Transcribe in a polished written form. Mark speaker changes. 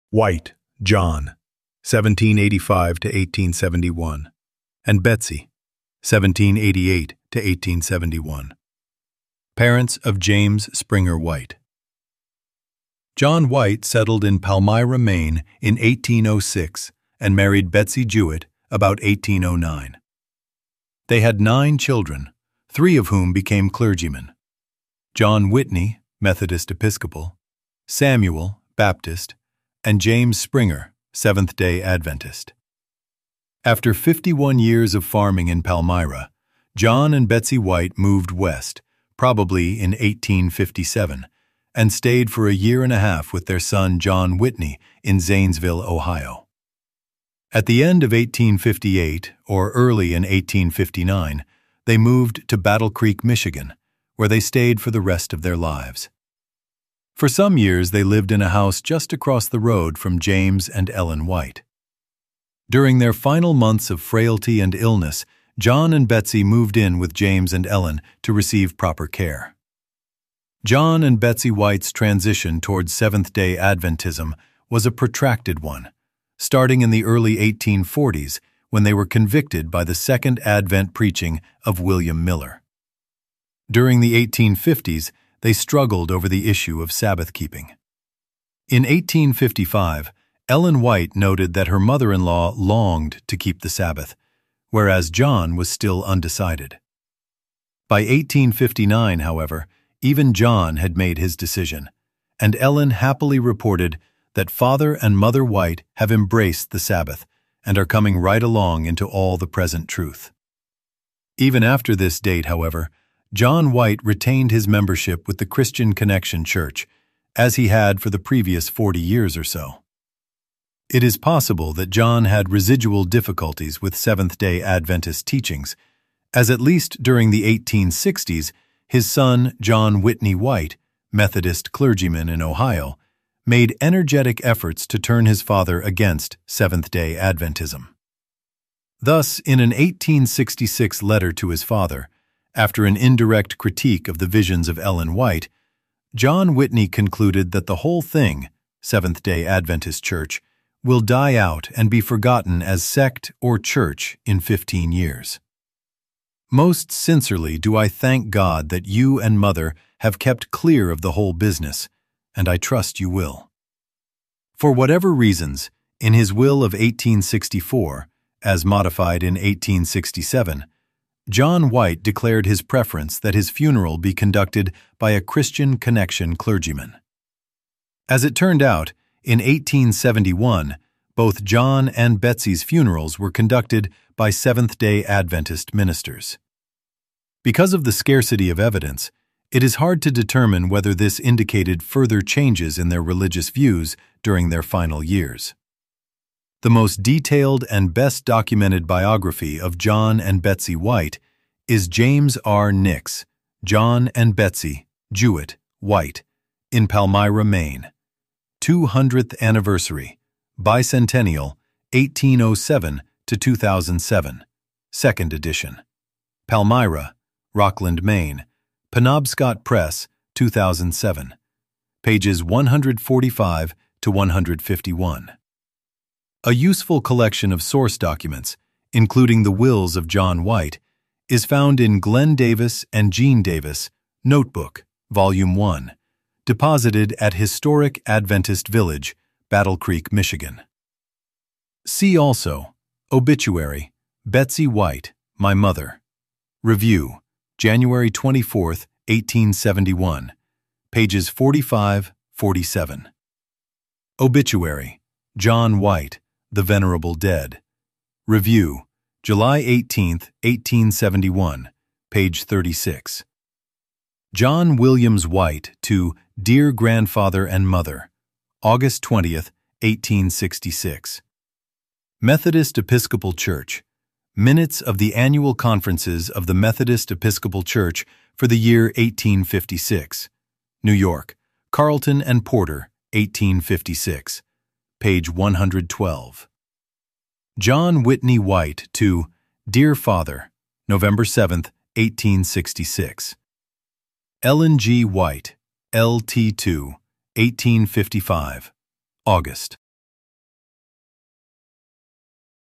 Speaker 1: White, John, 1785 to 1871, and Betsy, 1788 to 1871. Parents of James Springer White. John White settled in Palmyra, Maine in 1806 and married Betsy Jewett about 1809. They had 9 children, 3 of whom became clergymen: John Whitney, Methodist Episcopal; Samuel, Baptist; and James Springer, Seventh-day Adventist. After 51 years of farming in Palmyra, John and Betsy White moved west, probably in 1857, and stayed for a year and a half with their son John Whitney in Zanesville, Ohio. At the end of 1858, or early in 1859, they moved to Battle Creek, Michigan, where they stayed for the rest of their lives. For some years, they lived in a house just across the road from James and Ellen White. During their final months of frailty and illness, John and Betsy moved in with James and Ellen to receive proper care. John and Betsy White's transition towards Seventh-day Adventism was a protracted one, starting in the early 1840s when they were convicted by the Second Advent preaching of William Miller. During the 1850s, they struggled over the issue of Sabbath keeping. In 1855, Ellen White noted that her mother-in-law longed to keep the Sabbath, whereas John was still undecided. By 1859, however, even John had made his decision, and Ellen happily reported that Father and Mother White have embraced the Sabbath and are coming right along into all the present truth. Even after this date, however, John White retained his membership with the Christian Connection Church, as he had for the previous 40 years or so. It is possible that John had residual difficulties with Seventh-day Adventist teachings, as at least during the 1860s, his son John Whitney White, Methodist clergyman in Ohio, made energetic efforts to turn his father against Seventh-day Adventism. Thus, in an 1866 letter to his father, after an indirect critique of the visions of Ellen White, John Whitney concluded that the whole thing, Seventh-day Adventist Church, will die out and be forgotten as sect or church in 15 years. Most sincerely do I thank God that you and Mother have kept clear of the whole business, and I trust you will. For whatever reasons, in his will of 1864, as modified in 1867, John White declared his preference that his funeral be conducted by a Christian Connection clergyman. As it turned out, in 1871, both John and Betsy's funerals were conducted by Seventh-day Adventist ministers. Because of the scarcity of evidence, it is hard to determine whether this indicated further changes in their religious views during their final years. The most detailed and best documented biography of John and Betsy White is James R. Nix, John and Betsy Jewett White, in Palmyra, Maine. 200th Anniversary, Bicentennial, 1807 to 2007, 2nd edition. Palmyra, Rockland, Maine, Penobscot Press, 2007, pages 145 to 151. A useful collection of source documents, including the wills of John White, is found in Glenn Davis and Gene Davis, Notebook, Volume 1, deposited at Historic Adventist Village, Battle Creek, Michigan. See also Obituary, Betsy White, My Mother. Review, January 24, 1871, pages 45-47. Obituary, John White, The Venerable Dead. Review, July 18, 1871, page 36. John Williams White to Dear Grandfather and Mother, August 20, 1866. Methodist Episcopal Church. Minutes of the Annual Conferences of the Methodist Episcopal Church for the year 1856. New York, Carlton and Porter, 1856. Page 112. John Whitney White to Dear Father, November 7, 1866. Ellen G. White, LT2, 1855, August.